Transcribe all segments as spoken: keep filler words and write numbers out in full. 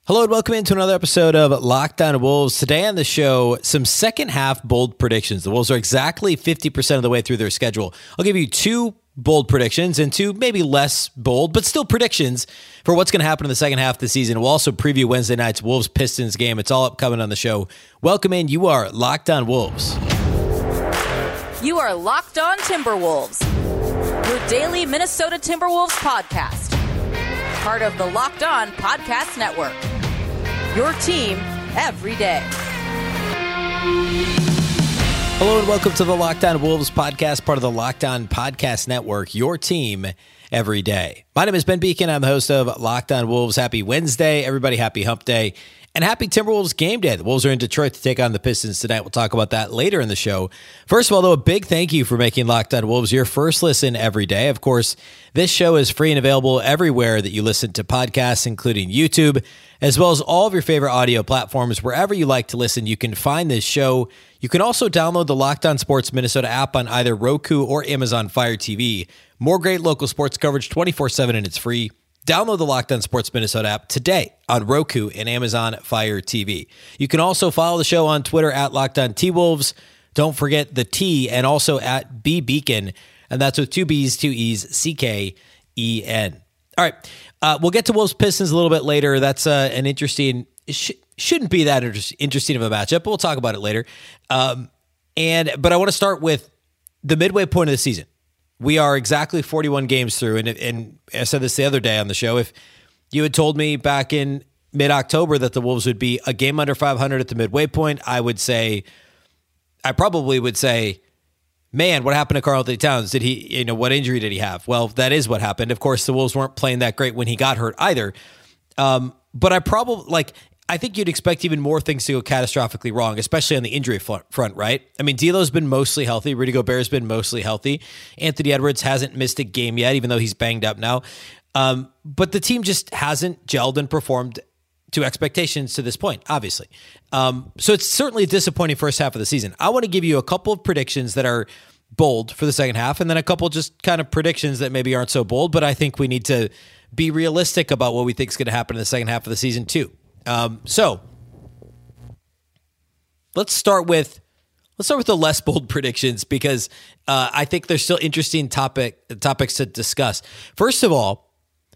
Hello and welcome into another episode of Locked On Wolves. Today on the show, some second half bold predictions. The Wolves are exactly fifty percent of the way through their schedule. I'll give you two bold predictions and two maybe less bold, but still predictions for what's going to happen in the second half of the season. We'll also preview Wednesday night's Wolves-Pistons game. It's all upcoming on the show. Welcome in. You are Locked On Wolves. You are Locked On Timberwolves, your daily Minnesota Timberwolves podcast. Part of the Locked On Podcast Network. Your team every day. Hello and welcome to the Locked On Wolves podcast, part of the Locked On Podcast Network, your team every day. My name is Ben Beacon. I'm the host of Locked On Wolves. Happy Wednesday, everybody. Happy Hump Day. And happy Timberwolves game day. The Wolves are in Detroit to take on the Pistons tonight. We'll talk about that later in the show. First of all, though, a big thank you for making Locked On Wolves your first listen every day. Of course, this show is free and available everywhere that you listen to podcasts, including YouTube, as well as all of your favorite audio platforms. Wherever you like to listen, you can find this show. You can also download the Locked On Sports Minnesota app on either Roku or Amazon Fire T V. More great local sports coverage twenty-four seven, and it's free. Download the Locked On Sports Minnesota app today on Roku and Amazon Fire T V. You can also follow the show on Twitter at Locked On T-Wolves. Don't forget the T, and also at B Beacon, and that's with two B's, two E's, C K E N. All right, uh, we'll get to Wolves Pistons a little bit later. That's uh, an interesting, it sh- shouldn't be that inter- interesting of a matchup, but we'll talk about it later. Um, and But I want to start with the midway point of the season. We are exactly forty-one games through, and, and I said this the other day on the show. If you had told me back in mid-October that the Wolves would be a game under five hundred at the midway point, I would say, I probably would say, man, what happened to Karl-Anthony Towns? Did he, you know, what injury did he have? Well, that is what happened. Of course, the Wolves weren't playing that great when he got hurt either. Um, but I probably, like, I think you'd expect even more things to go catastrophically wrong, especially on the injury front, right? I mean, D'Lo's been mostly healthy. Rudy Gobert's been mostly healthy. Anthony Edwards hasn't missed a game yet, even though he's banged up now. Um, but the team just hasn't gelled and performed to expectations to this point, obviously. Um, so it's certainly a disappointing first half of the season. I want to give you a couple of predictions that are bold for the second half, and then a couple just kind of predictions that maybe aren't so bold, but I think we need to be realistic about what we think is going to happen in the second half of the season too. Um, so let's start with let's start with the less bold predictions, because uh, I think there's still interesting topic topics to discuss. First of all,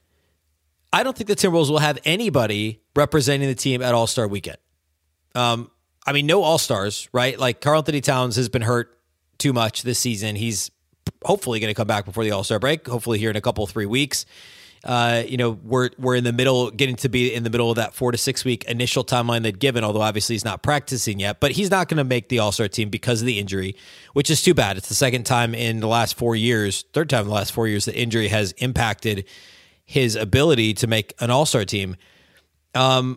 I don't think the Timberwolves will have anybody representing the team at All-Star Weekend. Um, I mean, no All-Stars, right? Like Karl-Anthony Towns has been hurt too much this season. He's hopefully going to come back before the All-Star break, hopefully here in a couple, three weeks. Uh, you know, we're we're in the middle, getting to be in the middle of that four to six week initial timeline they'd given, although obviously he's not practicing yet, but he's not going to make the All-Star team because of the injury, which is too bad. It's the second time in the last four years, third time in the last four years that injury has impacted his ability to make an All-Star team. Um,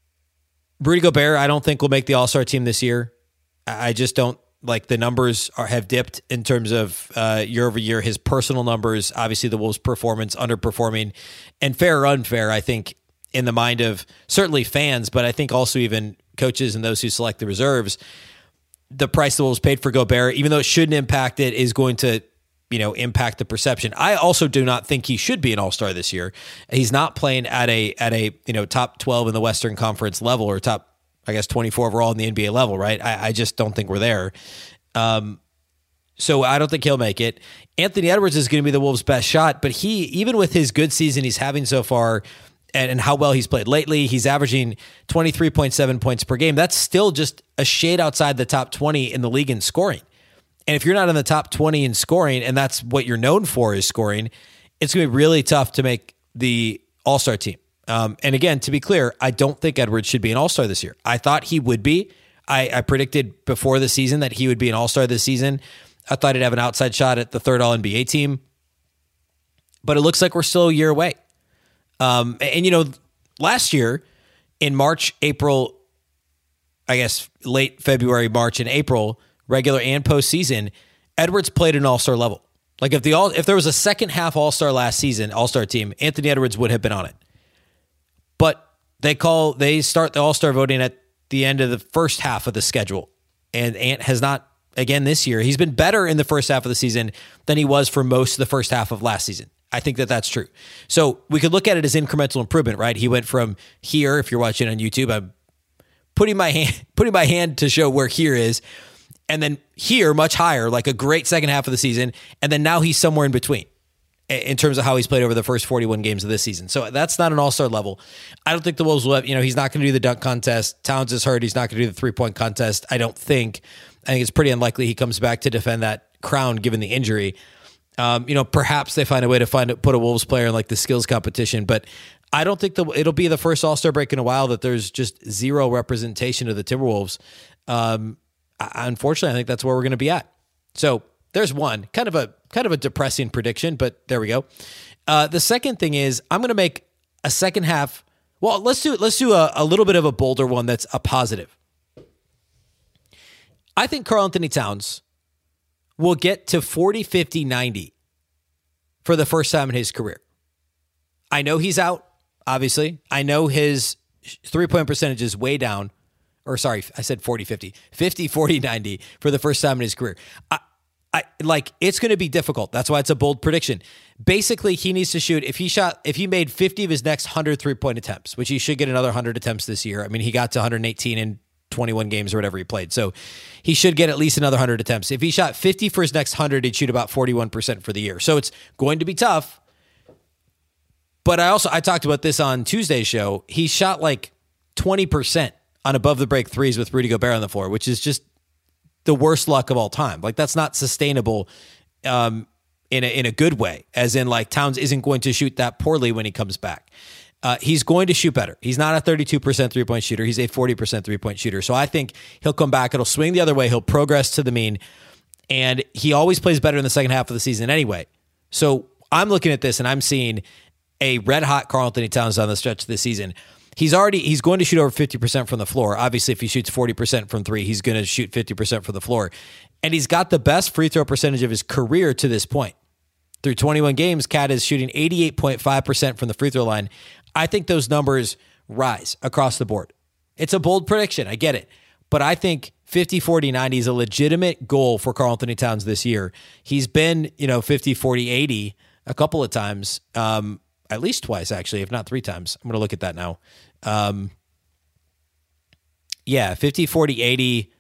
Rudy Gobert, I don't think will make the All-Star team this year. I just don't. Like the numbers are have dipped in terms of uh, year over year. His personal numbers, obviously the Wolves' performance underperforming, and fair or unfair, I think in the mind of certainly fans, but I think also even coaches and those who select the reserves, the price the Wolves paid for Gobert, even though it shouldn't impact it, is going to, you know, impact the perception. I also do not think he should be an All-Star this year. He's not playing at a at a you know top twelve in the Western Conference level, or top, I guess, twenty-four overall in the N B A level, right? I, I just don't think we're there. Um, so I don't think he'll make it. Anthony Edwards is going to be the Wolves' best shot, but he, even with his good season he's having so far and, and how well he's played lately, he's averaging twenty-three point seven points per game. That's still just a shade outside the top twenty in the league in scoring. And if you're not in the top twenty in scoring, and that's what you're known for is scoring, it's going to be really tough to make the All-Star team. Um, and again, to be clear, I don't think Edwards should be an All-Star this year. I thought he would be. I, I predicted before the season that he would be an All-Star this season. I thought he'd have an outside shot at the third All N B A team. But it looks like we're still a year away. Um, and, and, you know, last year in March, April, I guess late February, March, and April, regular and postseason, Edwards played an All-Star level. Like if the all if there was a second half All-Star last season, All-Star team, Anthony Edwards would have been on it. But they call they start the All-Star voting at the end of the first half of the schedule. And Ant has not, again this year, he's been better in the first half of the season than he was for most of the first half of last season. I think that that's true. So we could look at it as incremental improvement, right? He went from here. If you're watching on YouTube, I'm putting my hand putting my hand to show where here is, and then here much higher, like a great second half of the season, and then now he's somewhere in between in terms of how he's played over the first forty-one games of this season. So that's not an all-star level. I don't think the Wolves will have, you know, he's not going to do the dunk contest. Towns is hurt. He's not going to do the three-point contest. I don't think. I think it's pretty unlikely he comes back to defend that crown given the injury. Um, you know, perhaps they find a way to find put a Wolves player in like the skills competition, but I don't think the, it'll be the first All-Star break in a while that there's just zero representation of the Timberwolves. Um, I, unfortunately, I think that's where we're going to be at. So there's one kind of a kind of a depressing prediction, but there we go. Uh, the second thing is I'm going to make a second half. Well, let's do let's do a, a little bit of a bolder one that's a positive. I think Karl-Anthony Towns will get to forty, fifty, ninety for the first time in his career. I know he's out, obviously. I know his three-point percentage is way down. Or sorry, I said forty, fifty. fifty, forty, ninety for the first time in his career. I, I like it's going to be difficult. That's why it's a bold prediction. Basically, he needs to shoot. If he shot, if he made fifty of his next one hundred three-point attempts, which he should get another one hundred attempts this year. I mean, he got to one hundred eighteen in twenty-one games or whatever he played. So he should get at least another one hundred attempts. If he shot fifty for his next one hundred, he'd shoot about forty-one percent for the year. So it's going to be tough. But I also, I talked about this on Tuesday's show. He shot like twenty percent on above the break threes with Rudy Gobert on the floor, which is just the worst luck of all time. Like that's not sustainable um, in a, in a good way, as in like Towns isn't going to shoot that poorly when he comes back. Uh, he's going to shoot better. He's not a thirty-two percent three-point shooter. He's a forty percent three-point shooter. So I think he'll come back. It'll swing the other way. He'll progress to the mean. And he always plays better in the second half of the season anyway. So I'm looking at this and I'm seeing a red-hot Karl-Anthony Towns on the stretch of the season. He's already, he's going to shoot over fifty percent from the floor. Obviously, if he shoots forty percent from three, he's going to shoot fifty percent from the floor. And he's got the best free throw percentage of his career to this point. Through twenty-one games, Cat is shooting eighty-eight point five percent from the free throw line. I think those numbers rise across the board. It's a bold prediction. I get it. But I think fifty, forty, ninety is a legitimate goal for Karl-Anthony Towns this year. He's been, you know, fifty, forty, eighty a couple of times, um, at least twice, actually, if not three times. I'm going to look at that now. Um, yeah, fifty, forty, eighty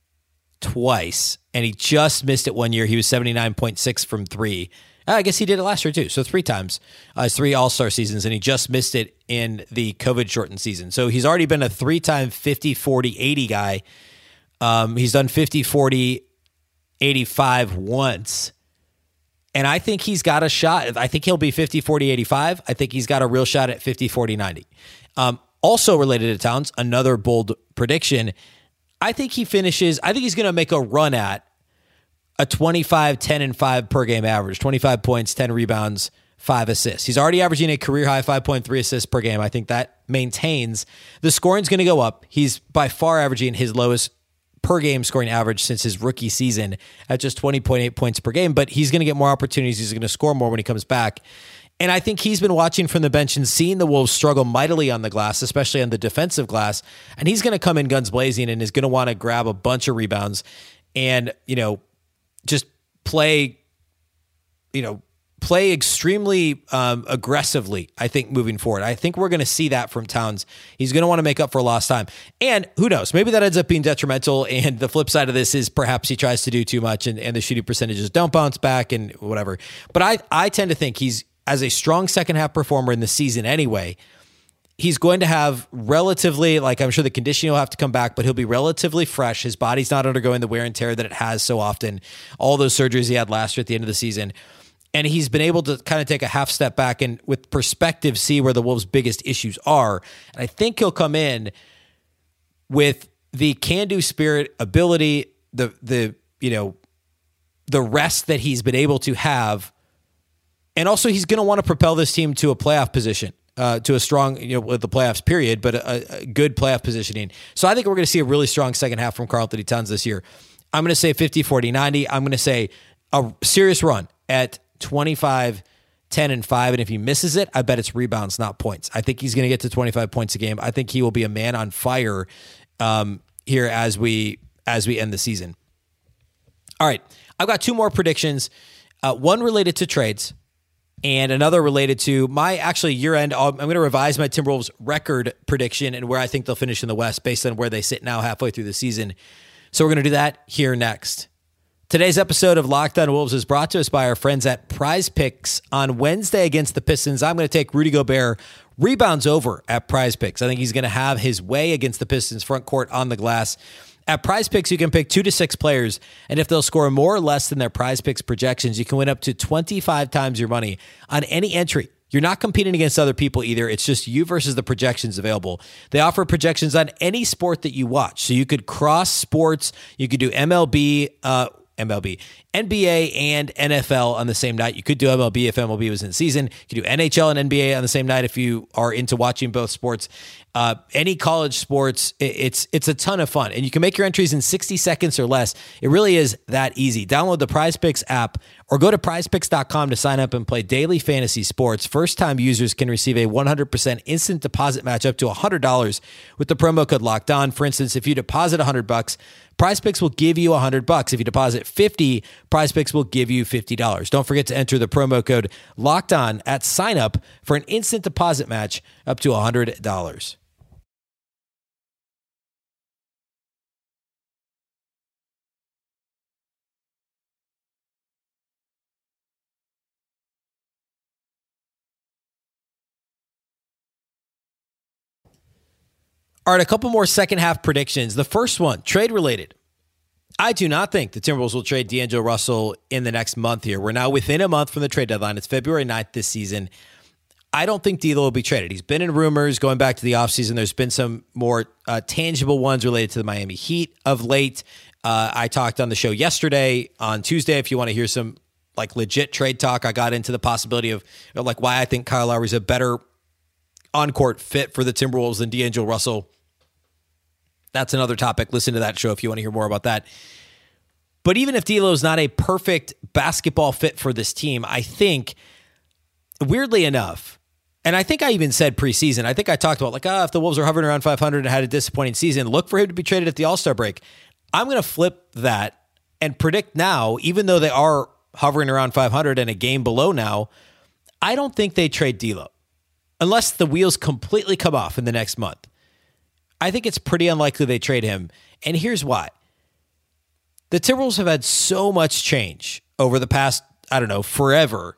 twice. And he just missed it one year. He was seventy-nine point six from three. I guess he did it last year too. So three times, uh, three All-Star seasons, and he just missed it in the COVID-shortened season. So he's already been a three-time fifty, forty, eighty guy. Um, he's done fifty, forty, eighty-five once. And I think he's got a shot. I think he'll be fifty, forty, eighty-five. I think he's got a real shot at fifty, forty, ninety. Um, also related to Towns, another bold prediction. I think he finishes, I think he's going to make a run at a twenty-five, ten, and five per game average, twenty-five points, ten rebounds, five assists. He's already averaging a career high five point three assists per game. I think that maintains. The scoring's going to go up. He's by far averaging his lowest per game scoring average since his rookie season at just twenty point eight points per game, but he's going to get more opportunities. He's going to score more when he comes back. And I think he's been watching from the bench and seeing the Wolves struggle mightily on the glass, especially on the defensive glass. And he's going to come in guns blazing and is going to want to grab a bunch of rebounds and, you know, just play, you know, play extremely um, aggressively, I think, moving forward. I think we're going to see that from Towns. He's going to want to make up for lost time. And who knows, maybe that ends up being detrimental. And the flip side of this is perhaps he tries to do too much and, and the shooting percentages don't bounce back and whatever. But I, I tend to think he's, as a strong second half performer in the season anyway, he's going to have relatively, like I'm sure the conditioning will have to come back, but he'll be relatively fresh. His body's not undergoing the wear and tear that it has so often. All those surgeries he had last year at the end of the season. And he's been able to kind of take a half step back and with perspective see where the Wolves' biggest issues are. And I think he'll come in with the can-do spirit, ability, the the you know, the rest that he's been able to have. And also he's going to want to propel this team to a playoff position. Uh, to a strong, you know, with the playoffs period, but a, a good playoff positioning. So I think we're going to see a really strong second half from Karl-Anthony Towns this year. I'm going to say fifty, forty, ninety. I'm going to say a serious run at twenty-five, ten, and five. And if he misses it, I bet it's rebounds, not points. I think he's going to get to twenty-five points a game. I think he will be a man on fire um, here as we as we end the season. All right. I've got two more predictions. Uh, one related to trades. And another related to my actually year-end, I'm going to revise my Timberwolves record prediction and where I think they'll finish in the West based on where they sit now halfway through the season. So we're going to do that here next. Today's episode of Locked On Wolves is brought to us by our friends at Prize Picks. On Wednesday against the Pistons, I'm going to take Rudy Gobert rebounds over at Prize Picks. I think he's going to have his way against the Pistons front court on the glass. At Prize Picks, you can pick two to six players, and if they'll score more or less than their Prize Picks projections, you can win up to twenty-five times your money on any entry. You're not competing against other people either. It's just you versus the projections available. They offer projections on any sport that you watch, so you could cross sports. You could do M L B, uh, M L B, N B A, and N F L on the same night. You could do M L B if M L B was in season. You could do N H L and N B A on the same night if you are into watching both sports. Uh, any college sports, it, it's it's a ton of fun. And you can make your entries in sixty seconds or less. It really is that easy. Download the Prize Picks app or go to prize picks dot com to sign up and play daily fantasy sports. First-time users can receive a one hundred percent instant deposit match up to one hundred dollars with the promo code Locked On. For instance, if you deposit one hundred bucks, Prize Picks will give you one hundred bucks. If you deposit fifty, Prize Picks will give you fifty dollars. Don't forget to enter the promo code Locked On at sign up for an instant deposit match up to one hundred dollars. All right, a couple more second half predictions. The first one, trade related. I do not think the Timberwolves will trade D'Angelo Russell in the next month here. We're now within a month from the trade deadline. It's February ninth this season. I don't think D'Lo will be traded. He's been in rumors going back to the offseason. There's been some more uh, tangible ones related to the Miami Heat of late. Uh, I talked on the show yesterday, on Tuesday, if you want to hear some like legit trade talk. I got into the possibility of like why I think Kyle Lowry is a better on-court fit for the Timberwolves than D'Angelo Russell. That's another topic. Listen to that show if you want to hear more about that. But even if D'Lo is not a perfect basketball fit for this team, I think, weirdly enough, and I think I even said preseason, I think I talked about like, ah, if the Wolves are hovering around five hundred and had a disappointing season, look for him to be traded at the All-Star break. I'm going to flip that and predict now, even though they are hovering around five hundred and a game below now, I don't think they trade D'Lo unless the wheels completely come off in the next month. I think it's pretty unlikely they trade him. And here's why. The Timberwolves have had so much change over the past, I don't know, forever.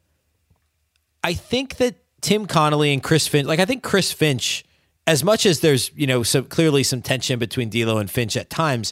I think that Tim Connolly and Chris Finch, like I think Chris Finch, as much as there's, you know, some clearly some tension between D'Lo and Finch at times,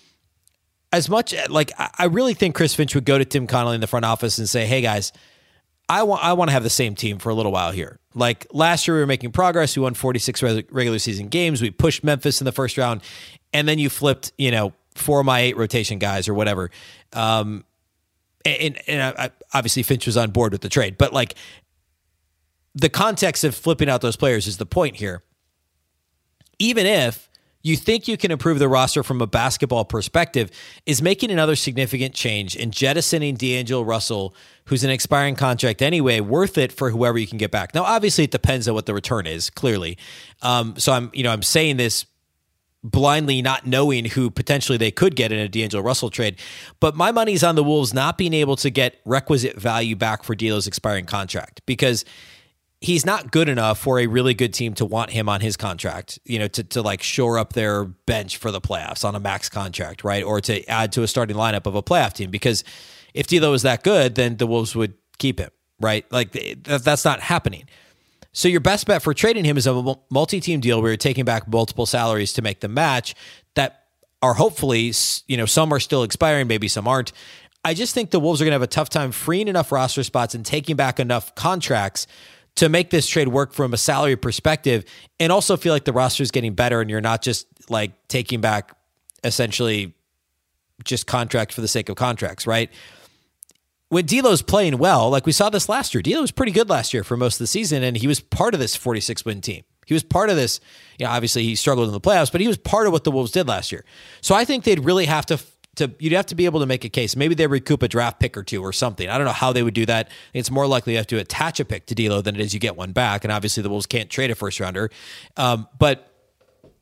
as much like I really think Chris Finch would go to Tim Connolly in the front office and say, hey guys, I want I want to have the same team for a little while here. Like last year we were making progress. We won forty-six regular season games. We pushed Memphis in the first round. And then you flipped, you know, four of my eight rotation guys or whatever. Um, and and I, obviously Finch was on board with the trade. But like the context of flipping out those players is the point here. Even if you think you can improve the roster from a basketball perspective, is making another significant change and jettisoning D'Angelo Russell, who's an expiring contract anyway, worth it for whoever you can get back. Now, obviously, it depends on what the return is, clearly. Um, so I'm, you know, I'm saying this blindly, not knowing who potentially they could get in a D'Angelo Russell trade. But my money's on the Wolves not being able to get requisite value back for D'Lo's expiring contract, because he's not good enough for a really good team to want him on his contract, you know, to, to like shore up their bench for the playoffs on a max contract, right? Or to add to a starting lineup of a playoff team. Because if D'Lo is that good, then the Wolves would keep him, right? Like that, that's not happening. So your best bet for trading him is a multi-team deal where you're taking back multiple salaries to make them match that are hopefully, you know, some are still expiring, maybe some aren't. I just think the Wolves are going to have a tough time freeing enough roster spots and taking back enough contracts to make this trade work from a salary perspective, and also feel like the roster is getting better and you're not just like taking back essentially just contract for the sake of contracts, right? When D'Lo's playing well, like we saw this last year, D'Lo was pretty good last year for most of the season, and he was part of this forty-six win team. He was part of this, you know, obviously he struggled in the playoffs, but he was part of what the Wolves did last year. So I think they'd really have to To, you'd have to be able to make a case. Maybe they recoup a draft pick or two or something. I don't know how they would do that. It's more likely you have to attach a pick to D'Lo than it is you get one back. And obviously the Wolves can't trade a first rounder. Um, but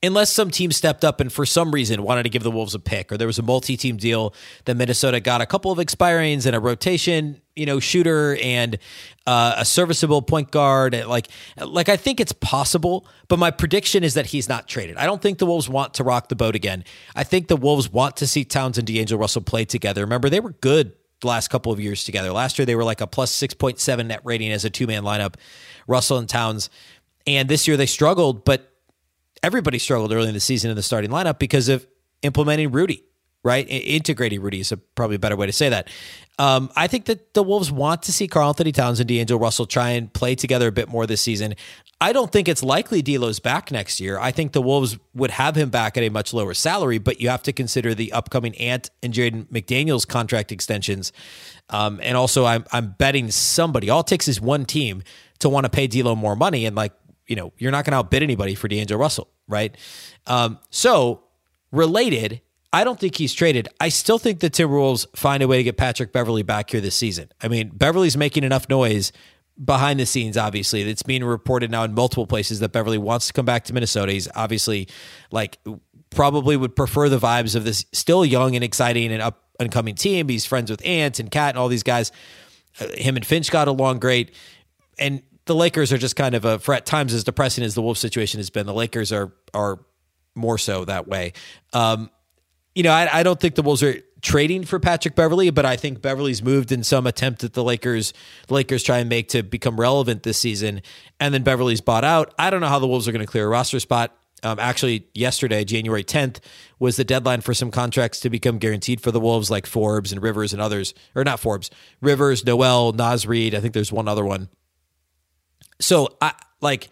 unless some team stepped up and for some reason wanted to give the Wolves a pick, or there was a multi-team deal that Minnesota got a couple of expirings and a rotation, you know, shooter and uh, a serviceable point guard. Like, like I think it's possible, but my prediction is that he's not traded. I don't think the Wolves want to rock the boat again. I think the Wolves want to see Towns and D'Angelo Russell play together. Remember, they were good the last couple of years together. Last year, they were like a plus six point seven net rating as a two-man lineup, Russell and Towns. And this year they struggled, but everybody struggled early in the season in the starting lineup because of implementing Rudy, right? Integrating Rudy is a, probably a better way to say that. Um, I think that the Wolves want to see Karl-Anthony Towns and D'Angelo Russell try and play together a bit more this season. I don't think it's likely D'Lo's back next year. I think the Wolves would have him back at a much lower salary, but you have to consider the upcoming Ant and Jaden McDaniels contract extensions. Um, and also, I'm I'm betting somebody, all it takes is one team to want to pay D'Lo more money, and like, you know, you're not going to outbid anybody for D'Angelo Russell, right? Um, so, related, I don't think he's traded. I still think the Timberwolves find a way to get Patrick Beverley back here this season. I mean, Beverley's making enough noise behind the scenes, obviously. It's being reported now in multiple places that Beverley wants to come back to Minnesota. He's obviously, like, probably would prefer the vibes of this still young and exciting and up and coming team. He's friends with Ant and Cat and all these guys. Uh, him and Finch got along great. And the Lakers are just kind of a, for at times as depressing as the Wolves situation has been, the Lakers are are more so that way. Um, you know, I, I don't think the Wolves are trading for Patrick Beverley, but I think Beverley's moved in some attempt that the Lakers the Lakers try and make to become relevant this season, and then Beverley's bought out. I don't know how the Wolves are going to clear a roster spot. Um, actually, yesterday, January tenth, was the deadline for some contracts to become guaranteed for the Wolves, like Forbes and Rivers and others, or not Forbes, Rivers, Noel, Naz Reid. I think there's one other one. So, I like,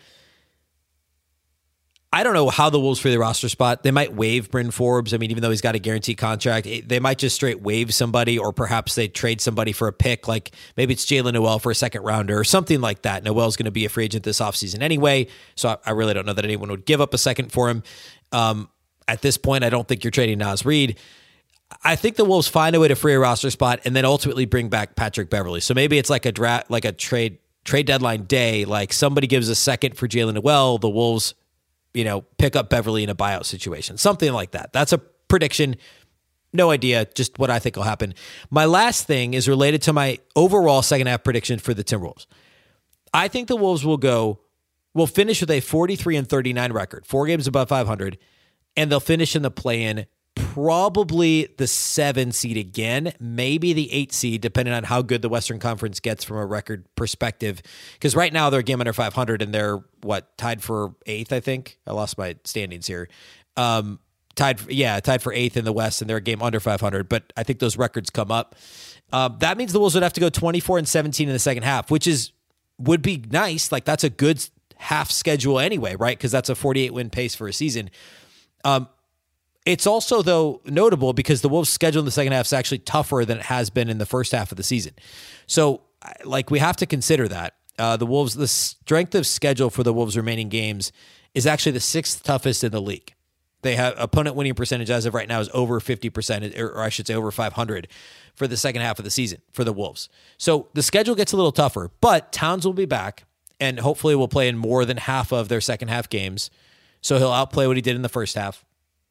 I don't know how the Wolves for the roster spot. They might waive Bryn Forbes. I mean, even though he's got a guaranteed contract, they might just straight waive somebody, or perhaps they trade somebody for a pick. Like maybe it's Jalen Noel for a second rounder or something like that. Noel's going to be a free agent this offseason anyway, so I, I really don't know that anyone would give up a second for him. Um, at this point, I don't think you're trading Naz Reid. I think the Wolves find a way to free a roster spot and then ultimately bring back Patrick Beverley. So maybe it's like a draft, like a trade. Trade deadline day, like somebody gives a second for Jalen Noel, the Wolves, you know, pick up Beverley in a buyout situation, something like that. That's a prediction. No idea, just what I think will happen. My last thing is related to my overall second half prediction for the Timberwolves. I think the Wolves will go, will finish with a forty-three and thirty-nine record, four games above five hundred, and they'll finish in the play-in, probably the seven seed again, maybe the eight seed, depending on how good the Western Conference gets from a record perspective. Because right now they're a game under five hundred and they're, what, tied for eighth, I think? I lost my standings here. Um, tied, for, yeah, tied for eighth in the West, and they're a game under five hundred, but I think those records come up. Um, that means the Wolves would have to go twenty-four and seventeen in the second half, which is would be nice. Like, that's a good half schedule anyway, right? Because that's a forty-eight win pace for a season. Um, It's also, though, notable because the Wolves' schedule in the second half is actually tougher than it has been in the first half of the season. So, like, we have to consider that. Uh, the Wolves, the strength of schedule for the Wolves' remaining games is actually the sixth toughest in the league. They have opponent winning percentage as of right now is over fifty percent, or I should say over five hundred for the second half of the season for the Wolves. So the schedule gets a little tougher, but Towns will be back and hopefully will play in more than half of their second half games. So he'll outplay what he did in the first half.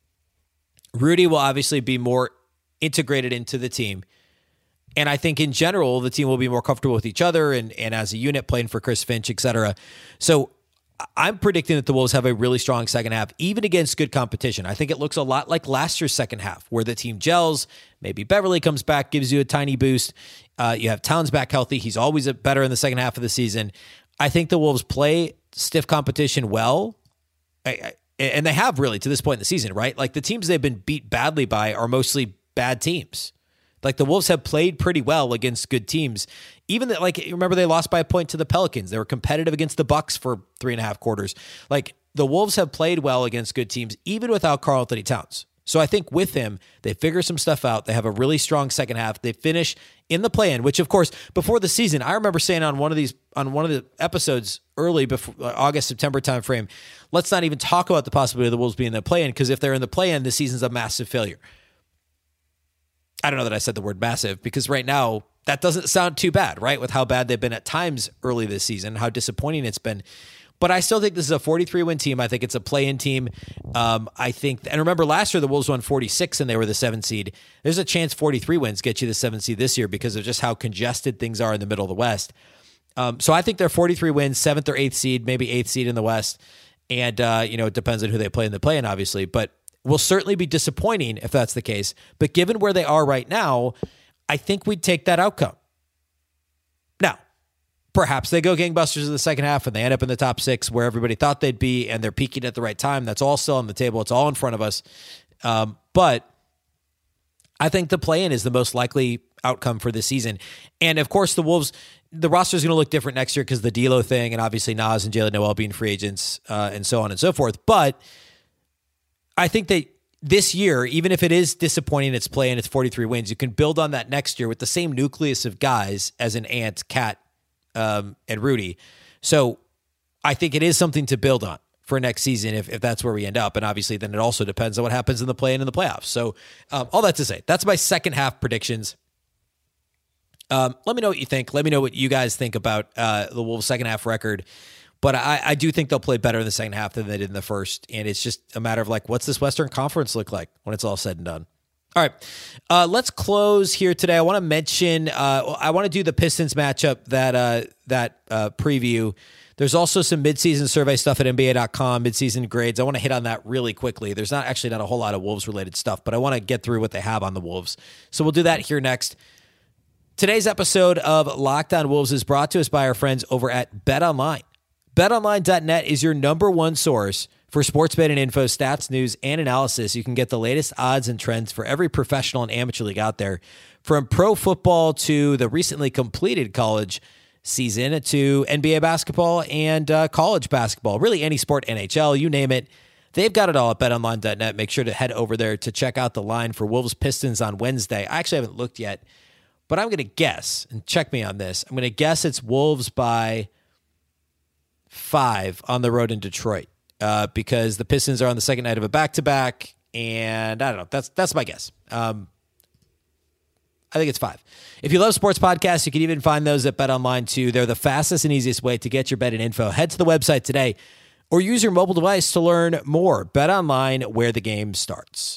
Rudy will obviously be more integrated into the team. And I think in general, the team will be more comfortable with each other and, and as a unit playing for Chris Finch, et cetera. So I'm predicting that the Wolves have a really strong second half, even against good competition. I think it looks a lot like last year's second half, where the team gels. Maybe Beverley comes back, gives you a tiny boost. Uh, you have Towns back healthy. He's always better in the second half of the season. I think the Wolves play stiff competition well. I, I, and they have really to this point in the season, right? Like the teams they've been beat badly by are mostly bad teams. Like the Wolves have played pretty well against good teams. Even that, like, remember they lost by a point to the Pelicans. They were competitive against the Bucks for three and a half quarters. Like the Wolves have played well against good teams, even without Karl-Anthony Towns. So I think with him, they figure some stuff out. They have a really strong second half. They finish in the play-in, which of course, before the season, I remember saying on one of these, on one of the episodes early before August, September timeframe, let's not even talk about the possibility of the Wolves being in the play-in, because if they're in the play-in, the season's a massive failure. I don't know that I said the word massive, because right now that doesn't sound too bad, right? With how bad they've been at times early this season, how disappointing it's been. But I still think this is a forty-three win team. I think it's a play-in team. Um, I think, and remember last year the Wolves won forty-six and they were the seventh seed. There's a chance forty-three wins get you the seventh seed this year because of just how congested things are in the middle of the West. Um, so I think they're forty-three wins, seventh or eighth seed, maybe eighth seed in the West. And, uh, you know, it depends on who they play in the play-in, obviously. But will certainly be disappointing if that's the case. But given where they are right now, I think we'd take that outcome. Now, perhaps they go gangbusters in the second half and they end up in the top six where everybody thought they'd be and they're peaking at the right time. That's all still on the table. It's all in front of us. Um, but I think the play-in is the most likely outcome for this season. And of course, the Wolves, the roster is going to look different next year because the D'Lo thing and obviously Nas and Jalen Noel being free agents uh, and so on and so forth. But I think that this year, even if it is disappointing, it's play and it's forty-three wins, you can build on that next year with the same nucleus of guys as an Ant, Cat, um, and Rudy. So I think it is something to build on for next season if, if that's where we end up. And obviously then it also depends on what happens in the play and in the playoffs. So um, all that to say, that's my second half predictions. Um, let me know what you think. Let me know what you guys think about uh, the Wolves' second half record. But I, I do think they'll play better in the second half than they did in the first. And it's just a matter of like, what's this Western Conference look like when it's all said and done? All right, uh, let's close here today. I want to mention, uh, I want to do the Pistons matchup, that uh, that uh, preview. There's also some midseason survey stuff at N B A dot com, midseason grades. I want to hit on that really quickly. There's not actually not a whole lot of Wolves-related stuff, but I want to get through what they have on the Wolves. So we'll do that here next. Today's episode of Locked On Wolves is brought to us by our friends over at BetOnline. bet online dot net is your number one source for sports betting info, stats, news, and analysis. You can get the latest odds and trends for every professional and amateur league out there, from pro football to the recently completed college season to N B A basketball and uh, college basketball. Really any sport, N H L, you name it. They've got it all at bet online dot net. Make sure to head over there to check out the line for Wolves Pistons on Wednesday. I actually haven't looked yet, but I'm going to guess, and check me on this, I'm going to guess it's Wolves by five on the road in Detroit uh, because the Pistons are on the second night of a back-to-back, and I don't know. That's that's my guess. Um, I think it's five. If you love sports podcasts, you can even find those at BetOnline too. They're the fastest and easiest way to get your betting info. Head to the website today or use your mobile device to learn more. BetOnline, where the game starts.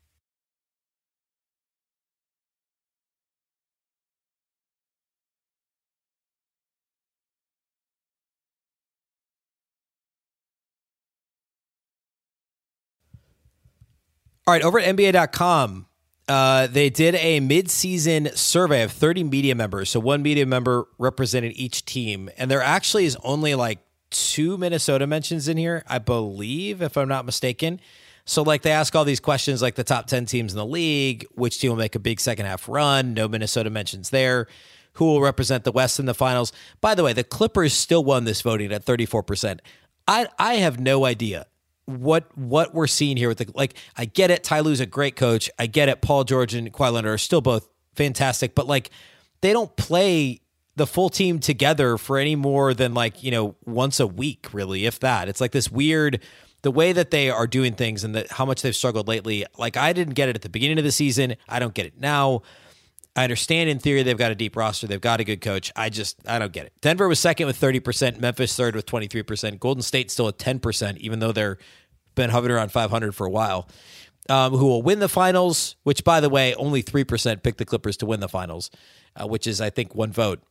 All right, over at N B A dot com, uh, they did a mid-season survey of thirty media members. So one media member represented each team. And there actually is only like two Minnesota mentions in here, I believe, if I'm not mistaken. So like they ask all these questions like the top ten teams in the league, which team will make a big second half run, no Minnesota mentions there, who will represent the West in the finals. By the way, the Clippers still won this voting at thirty-four percent. I I have no idea what what we're seeing here with the, like, I get it, Ty Lue's a great coach. I get it, Paul George and Kawhi Leonard are still both fantastic, but like they don't play the full team together for any more than like, you know, once a week, really, if that. It's like this weird, the way that they are doing things and that how much they've struggled lately. Like I didn't get it at the beginning of the season. I don't get it now. I understand in theory they've got a deep roster. They've got a good coach. I just, I don't get it. Denver was second with thirty percent. Memphis third with twenty-three percent. Golden State still at ten percent, even though they're been hovering around five hundred for a while. Um, who will win the finals, which, by the way, only three percent picked the Clippers to win the finals, uh, which is, I think, one vote.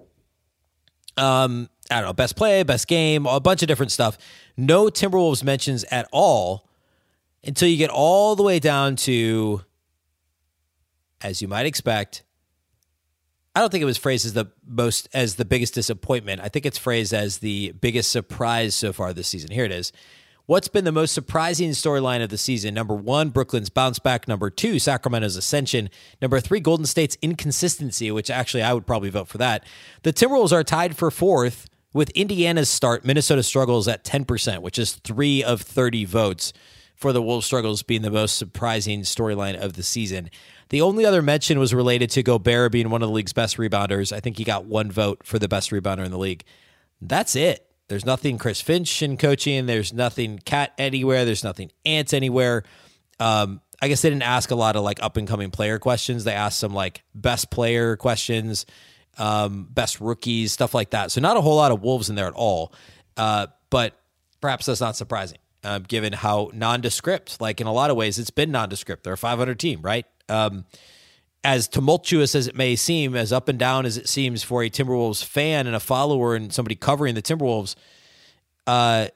Um, I don't know, best play, best game, a bunch of different stuff. No Timberwolves mentions at all until you get all the way down to, as you might expect, I don't think it was phrased as the most, as the biggest disappointment. I think it's phrased as the biggest surprise so far this season. Here it is. What's been the most surprising storyline of the season? Number one, Brooklyn's bounce back. Number two, Sacramento's ascension. Number three, Golden State's inconsistency, which actually I would probably vote for that. The Timberwolves are tied for fourth with Indiana's start. Minnesota struggles at ten percent, which is three of thirty votes for the Wolves struggles being the most surprising storyline of the season. The only other mention was related to Gobert being one of the league's best rebounders. I think he got one vote for the best rebounder in the league. That's it. There's nothing Chris Finch in coaching. There's nothing Cat anywhere. There's nothing Ant anywhere. Um, I guess they didn't ask a lot of like up and coming player questions. They asked some like best player questions, um, best rookies, stuff like that. So not a whole lot of Wolves in there at all. Uh, but perhaps that's not surprising, uh, given how nondescript, like in a lot of ways, it's been nondescript. They're a five hundred team, right? Um, as tumultuous as it may seem, as up and down as it seems for a Timberwolves fan and a follower and somebody covering the Timberwolves, uh,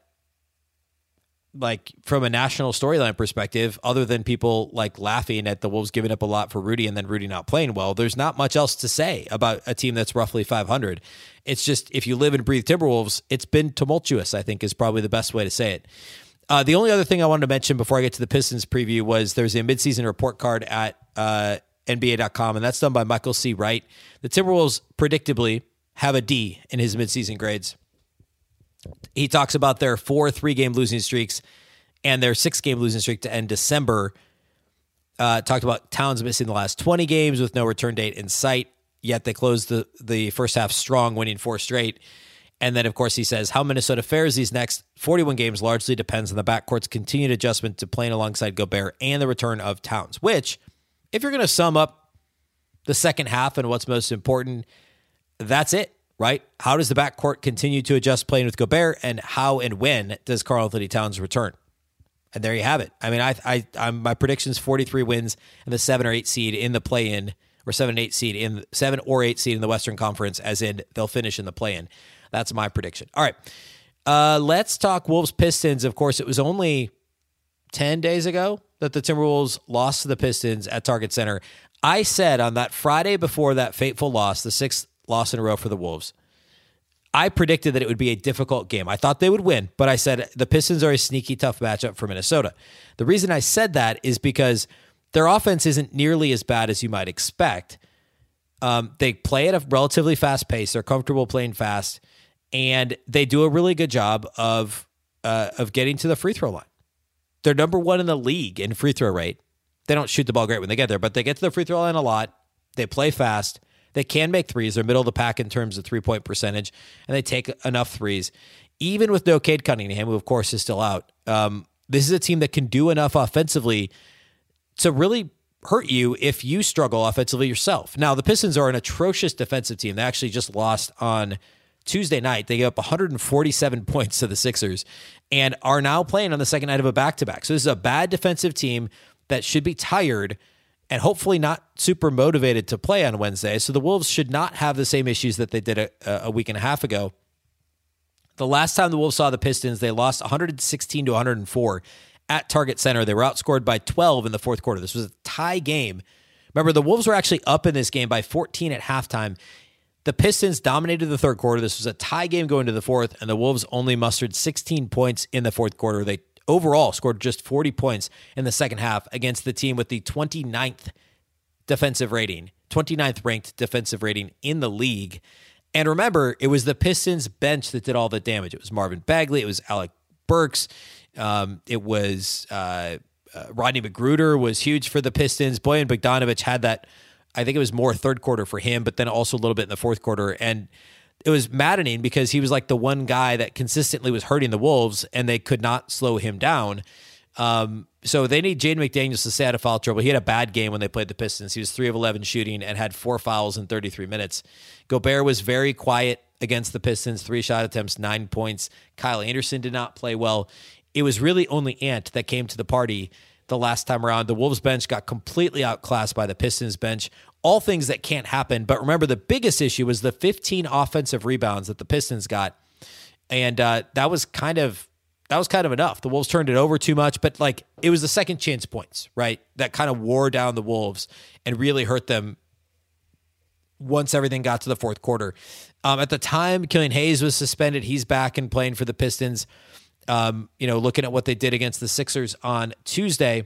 like from a national storyline perspective, other than people like laughing at the Wolves giving up a lot for Rudy and then Rudy not playing well, there's not much else to say about a team that's roughly five hundred. It's just, if you live and breathe Timberwolves, it's been tumultuous, I think is probably the best way to say it. Uh, the only other thing I wanted to mention before I get to the Pistons preview was there's a midseason report card at uh, N B A dot com, and that's done by Michael C. Wright. The Timberwolves predictably have a D in his midseason grades. He talks about their four three-game losing streaks and their six-game losing streak to end December. Uh, talked about Towns missing the last twenty games with no return date in sight, yet they closed the, the first half strong, winning four straight. And then, of course, he says, how Minnesota fares these next forty-one games largely depends on the backcourt's continued adjustment to playing alongside Gobert and the return of Towns, which, if you're going to sum up the second half and what's most important, that's it. Right? How does the backcourt continue to adjust playing with Gobert, and how and when does Karl-Anthony Towns return? And there you have it. I mean, I, I, I'm my prediction's forty-three wins and the seven or eight seed in the play-in, or seven eight seed in seven or eight seed in the Western Conference, as in they'll finish in the play-in. That's my prediction. All right, uh, let's talk Wolves Pistons. Of course, it was only ten days ago that the Timberwolves lost to the Pistons at Target Center. I said on that Friday before that fateful loss, the sixth loss in a row for the Wolves, I predicted that it would be a difficult game. I thought they would win, but I said the Pistons are a sneaky tough matchup for Minnesota. The reason I said that is because their offense isn't nearly as bad as you might expect. Um, they play at a relatively fast pace. They're comfortable playing fast, and they do a really good job of uh, of getting to the free throw line. They're number one in the league in free throw rate. They don't shoot the ball great when they get there, but they get to the free throw line a lot. They play fast. They can make threes. They're middle of the pack in terms of three-point percentage, and they take enough threes. Even with no Cade Cunningham, who, of course, is still out, um, this is a team that can do enough offensively to really hurt you if you struggle offensively yourself. Now, the Pistons are an atrocious defensive team. They actually just lost on Tuesday night. They gave up one hundred forty-seven points to the Sixers and are now playing on the second night of a back-to-back. So this is a bad defensive team that should be tired and hopefully not super motivated to play on Wednesday. So the Wolves should not have the same issues that they did a, a week and a half ago. The last time the Wolves saw the Pistons, they lost one hundred sixteen to one hundred four at Target Center. They were outscored by twelve in the fourth quarter. This was a tie game. Remember, the Wolves were actually up in this game by fourteen at halftime. The Pistons dominated the third quarter. This was a tie game going to the fourth, and the Wolves only mustered sixteen points in the fourth quarter. They overall scored just forty points in the second half against the team with the twenty-ninth defensive rating, twenty-ninth ranked defensive rating in the league. And remember, it was the Pistons bench that did all the damage. It was Marvin Bagley. It was Alec Burks. Um, it was uh, uh, Rodney McGruder was huge for the Pistons. Bojan Bogdanovic had that, I think it was more third quarter for him, but then also a little bit in the fourth quarter. And it was maddening because he was like the one guy that consistently was hurting the Wolves, and they could not slow him down. Um, so they need Jaden McDaniels to stay out of foul trouble. He had a bad game when they played the Pistons. He was three of eleven shooting and had four fouls in thirty-three minutes. Gobert was very quiet against the Pistons, three shot attempts, nine points. Kyle Anderson did not play well. It was really only Ant that came to the party the last time around. The Wolves bench got completely outclassed by the Pistons bench. All things that can't happen. But remember, the biggest issue was the fifteen offensive rebounds that the Pistons got. And uh, that was kind of that was kind of enough. The Wolves turned it over too much, but like it was the second chance points, right? That kind of wore down the Wolves and really hurt them once everything got to the fourth quarter. Um, at the time, Killian Hayes was suspended. He's back and playing for the Pistons. Um, you know, looking at what they did against the Sixers on Tuesday,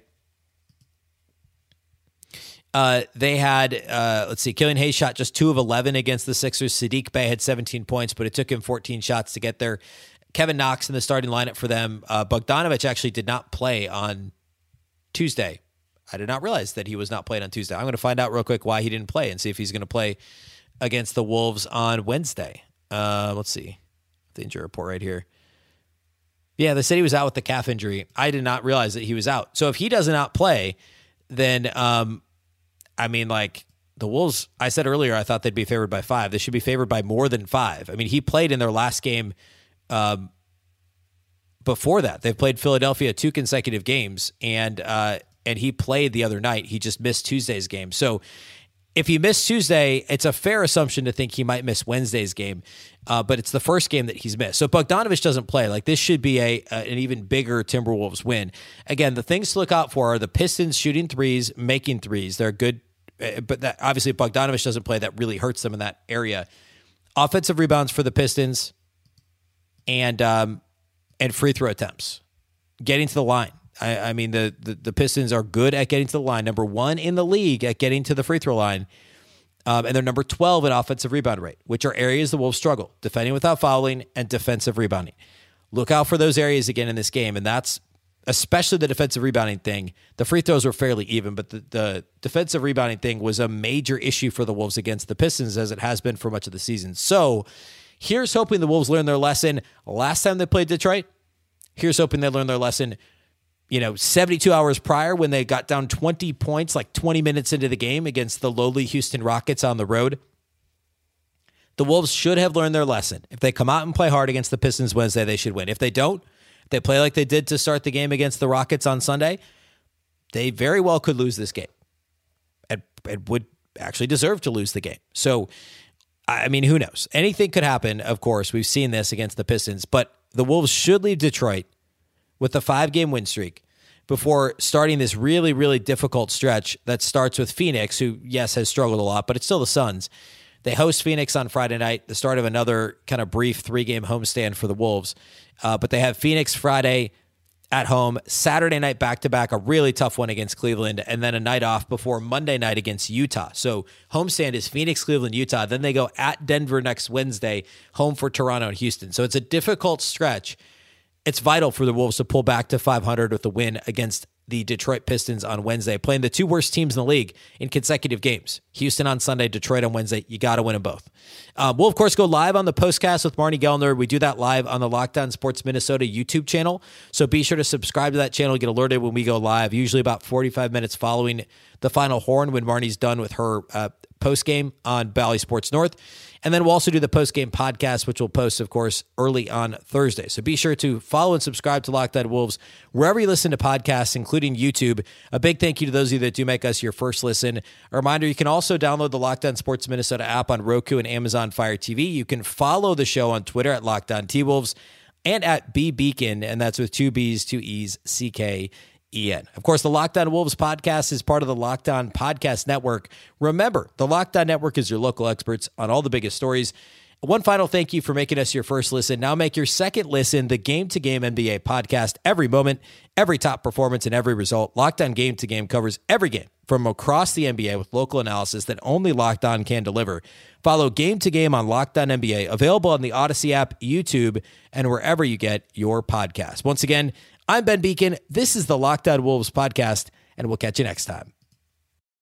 uh, they had, uh, let's see, Killian Hayes shot just two of eleven against the Sixers. Saddiq Bey had seventeen points, but it took him fourteen shots to get there. Kevin Knox in the starting lineup for them. Uh, Bogdanovic actually did not play on Tuesday. I did not realize that he was not playing on Tuesday. I'm going to find out real quick why he didn't play and see if he's going to play against the Wolves on Wednesday. Uh, let's see. The injury report right here. Yeah, they said he was out with the calf injury. I did not realize that he was out. So if he does not play, then, um, I mean, like, the Wolves, I said earlier, I thought they'd be favored by five. They should be favored by more than five. I mean, he played in their last game um, before that. They've played Philadelphia two consecutive games, and uh, and he played the other night. He just missed Tuesday's game. So if he missed Tuesday, it's a fair assumption to think he might miss Wednesday's game, uh, but it's the first game that he's missed. So Bogdanovich doesn't play. Like, this should be a, a an even bigger Timberwolves win. Again, the things to look out for are the Pistons shooting threes, making threes. They're good, but that, obviously if Bogdanovich doesn't play, that really hurts them in that area. Offensive rebounds for the Pistons, and um, and free throw attempts, getting to the line. I, I mean, the, the the Pistons are good at getting to the line, number one in the league at getting to the free throw line, um, and they're number twelve in offensive rebound rate, which are areas the Wolves struggle, defending without fouling and defensive rebounding. Look out for those areas again in this game, and that's especially the defensive rebounding thing. The free throws were fairly even, but the, the defensive rebounding thing was a major issue for the Wolves against the Pistons, as it has been for much of the season. So here's hoping the Wolves learn their lesson last time they played Detroit. Here's hoping they learn their lesson, you know, seventy-two hours prior when they got down twenty points, like twenty minutes into the game against the lowly Houston Rockets on the road. The Wolves should have learned their lesson. If they come out and play hard against the Pistons Wednesday, they should win. If they don't, if they play like they did to start the game against the Rockets on Sunday, they very well could lose this game and, and would actually deserve to lose the game. So, I mean, who knows? Anything could happen, of course. We've seen this against the Pistons, but the Wolves should leave Detroit with a five-game win streak before starting this really, really difficult stretch that starts with Phoenix, who, yes, has struggled a lot, but it's still the Suns. They host Phoenix on Friday night, the start of another kind of brief three-game homestand for the Wolves. Uh, but they have Phoenix Friday at home, Saturday night back-to-back, a really tough one against Cleveland, and then a night off before Monday night against Utah. So homestand is Phoenix, Cleveland, Utah. Then they go at Denver next Wednesday, home for Toronto and Houston. So it's a difficult stretch. It's vital for the Wolves to pull back to five hundred with the win against the Detroit Pistons on Wednesday, playing the two worst teams in the league in consecutive games. Houston on Sunday, Detroit on Wednesday. You got to win them both. Uh, we'll, of course, go live on the postcast with Marnie Gellner. We do that live on the Locked On Sports Minnesota YouTube channel. So be sure to subscribe to that channel, get alerted when we go live, usually about forty-five minutes following the final horn when Marnie's done with her uh, postgame on Bally Sports North. And then we'll also do the postgame podcast, which we'll post, of course, early on Thursday. So be sure to follow and subscribe to Locked On Wolves wherever you listen to podcasts, including YouTube. A big thank you to those of you that do make us your first listen. A reminder, you can also download the Locked On Sports Minnesota app on Roku and Amazon Fire T V. You can follow the show on Twitter at Locked On T-Wolves and at B Beacon, and that's with two B's, two E's, C K E N. Of course, the Locked On Wolves podcast is part of the Locked On Podcast Network. Remember, the Locked On Network is your local experts on all the biggest stories. One final thank you for making us your first listen. Now make your second listen the Game to Game N B A podcast. Every moment, every top performance, and every result. Locked On Game to Game covers every game from across the N B A with local analysis that only Locked On can deliver. Follow Game to Game on Locked On N B A, available on the Odyssey app, YouTube, and wherever you get your podcasts. Once again, I'm Ben Beacon. This is the Locked On Wolves podcast, and we'll catch you next time.